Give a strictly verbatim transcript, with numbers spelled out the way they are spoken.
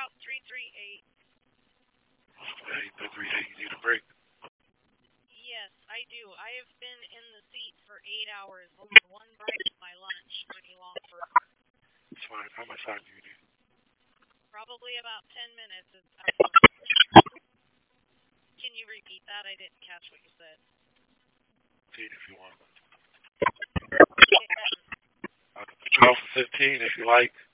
South three three eight. Hey, three three eight, you need a break? Yes, I do. I have been in the seat for eight hours. Only one bite of my lunch. Pretty long for a car. It's fine. How much time do you need? Probably about ten minutes. Is Can you repeat that? I didn't catch what you said. fifteen if you want. Okay. I can put you on for fifteen if you like.